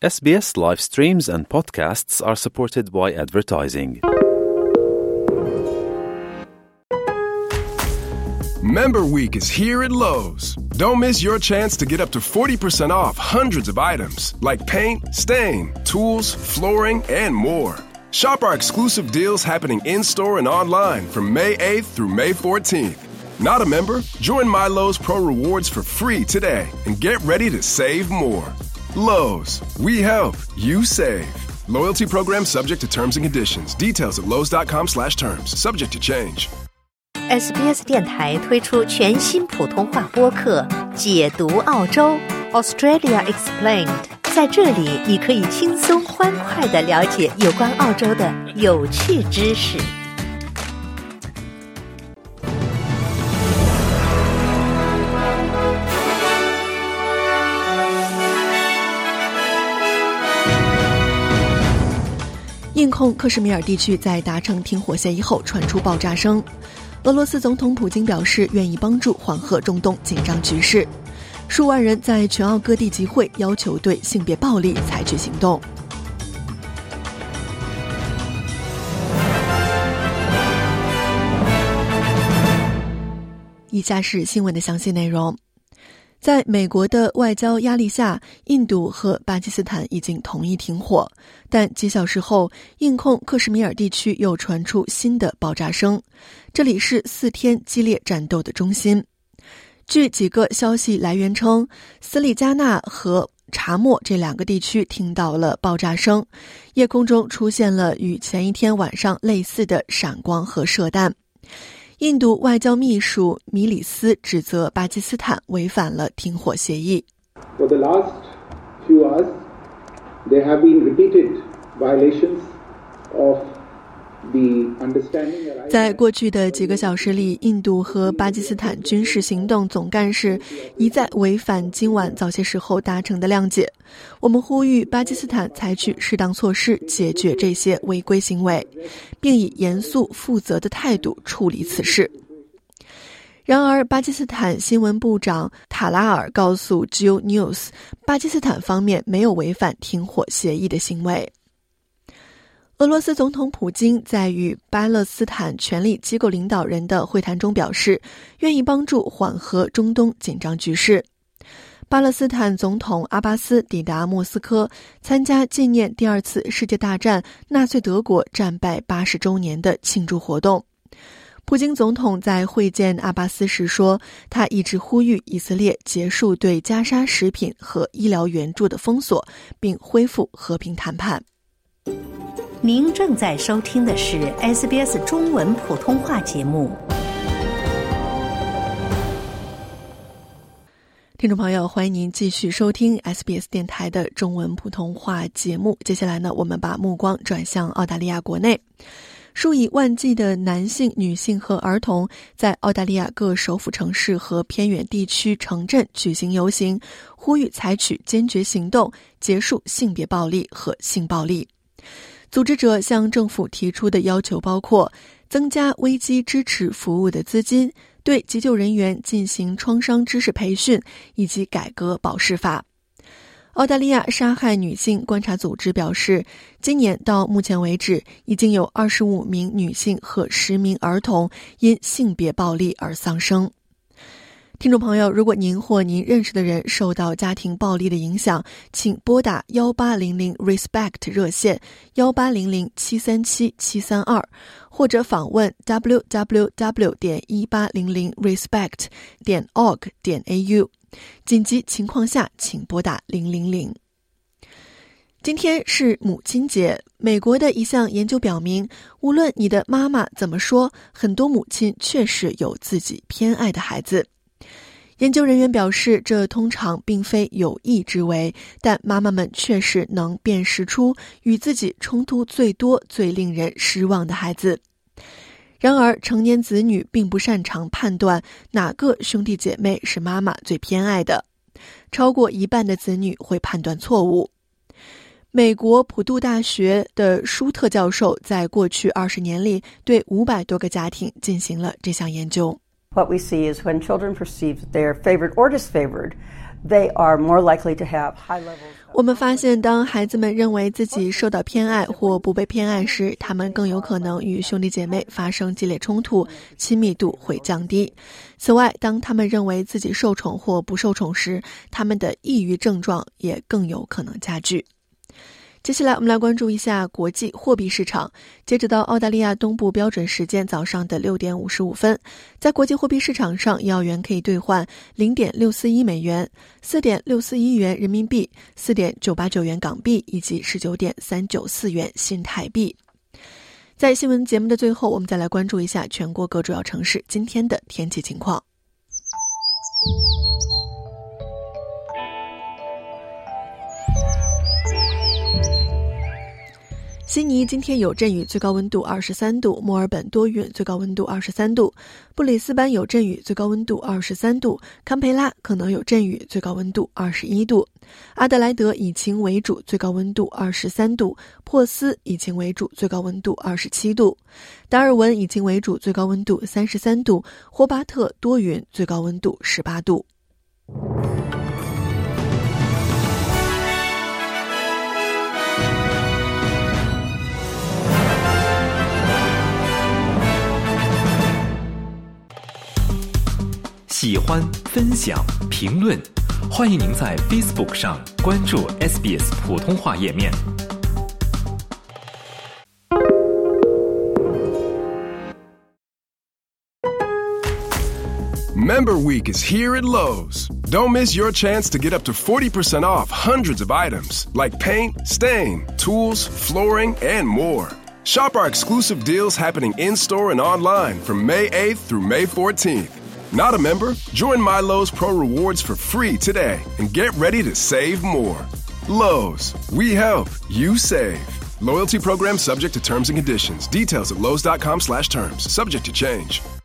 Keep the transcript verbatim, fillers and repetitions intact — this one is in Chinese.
S B S live streams and podcasts are supported by advertising. Member Week is here at Lowe's. Don't miss your chance to get up to forty percent off hundreds of items like paint, stain, tools, flooring, and more. Shop our exclusive deals happening in-store and online from May eighth through May fourteenth. Not a member? Join My Lowe's Pro Rewards for free today and get ready to save more. Lowe's, we help, you save. Loyalty program subject to terms and conditions. Details at lowes.com slash terms. Subject to change. S B S 电台推出全新普通话播客解读澳洲 Australia Explained， 在这里你可以轻松欢快地了解有关澳洲的有趣知识。 印控克什米尔地区在达成停火协议后传出爆炸声。俄罗斯总统普京表示愿意帮助缓和中东紧张局势。数万人在全澳各地集会，要求对性别暴力采取行动。以下是新闻的详细内容。在美国的外交压力下，印度和巴基斯坦已经同意停火，但几小时后，印控克什米尔地区又传出新的爆炸声，这里是四天激烈战斗的中心。据几个消息来源称，斯里加纳和查莫这两个地区听到了爆炸声，夜空中出现了与前一天晚上类似的闪光和射弹。印度外交秘书米里斯指责巴基斯坦违反了停火协议。 For the last few hours, there have been repeated violations of the understanding. 在过去的几个小时里，印度和巴基斯坦军事行动总干事一再违反今晚早些时候达成的谅解。我们呼吁巴基斯坦采取适当措施解决这些违规行为，并以严肃负责的态度处理此事。然而，巴基斯坦新闻部长塔拉尔告诉 Geo News， 巴基斯坦方面没有违反停火协议的行为。俄罗斯总统普京在与巴勒斯坦权力机构领导人的会谈中表示，愿意帮助缓和中东紧张局势。巴勒斯坦总统阿巴斯抵达莫斯科，参加纪念第二次世界大战纳粹德国战败八十周年的庆祝活动。普京总统在会见阿巴斯时说，他一直呼吁以色列结束对加沙食品和医疗援助的封锁，并恢复和平谈判。 您正在收听的是 S B S 中文普通话节目。 听众朋友，欢迎您继续收听 S B S 电台的中文普通话节目。接下来呢，我们把目光转向澳大利亚国内。数以万计的男性、女性和儿童在澳大利亚各首府城市和偏远地区城镇举行游行，呼吁采取坚决行动，结束性别暴力和性暴力。组织者向政府提出的要求包括增加危机支持服务的资金，对急救人员进行创伤知识培训，以及改革保释法。澳大利亚杀害女性观察组织表示，今年到目前为止，已经有二十五名女性和十名儿童因性别暴力而丧生。听众朋友，如果您或您认识的人受到家庭暴力的影响，请拨打一八零零 respect 热线一八零零七三七七三二，或者访问 double-u double-u double-u 点一八零零 respect 点 org 点 a u， 紧急情况下请拨打零零零。今天是母亲节，美国的一项研究表明，无论你的妈妈怎么说，很多母亲确实有自己偏爱的孩子。研究人员表示，这通常并非有意之为，但妈妈们确实能辨识出与自己冲突最多、最令人失望的孩子。然而，成年子女并不擅长判断哪个兄弟姐妹是妈妈最偏爱的，超过一半的子女会判断错误。美国普渡大学的舒特教授在过去二十年里对五百多个家庭进行了这项研究。 What we see is when children perceive that they are favored or disfavored, they are more likely to have high levels of 我们发现，当孩子们认为自己受到偏爱或不被偏爱时，他们更有可能与兄弟姐妹发生激烈冲突，亲密度会降低。此外，当他们认为自己受宠或不受宠时，他们的抑郁症状也更有可能加剧。接下来我们来关注一下国际货币市场。截止到澳大利亚东部标准时间早上的六点五十五分，在国际货币市场上，一澳元可以兑换 零点六四一美元、四点六四一元人民币、四点九八九元港币以及十九点三九四元新台币。在新闻节目的最后，我们再来关注一下全国各主要城市今天的天气情况。悉尼今天有阵雨，最高温度二十三度；墨尔本多云，最高温度二十三度；布里斯班有阵雨，最高温度二十三度；堪培拉可能有阵雨，最高温度二十一度；阿德莱德以晴为主，最高温度二十三度；珀斯以晴为主，最高温度二十七度；达尔文以晴为主，最高温度三十三度；霍巴特多云，最高温度十八度。 喜欢、分享、评论，欢迎您在 Facebook 上关注 S B S 普通话页面。 Member Week is here at Lowe's. Don't miss your chance to get up to forty percent off hundreds of items like paint, stain, tools, flooring, and more. Shop our exclusive deals happening in-store and online from May eighth through May fourteenth. Not a member? Join My Lowe's Pro Rewards for free today and get ready to save more. Lowe's, we help, you save. Loyalty program subject to terms and conditions. Details at lowes dot com slash terms. Subject to change.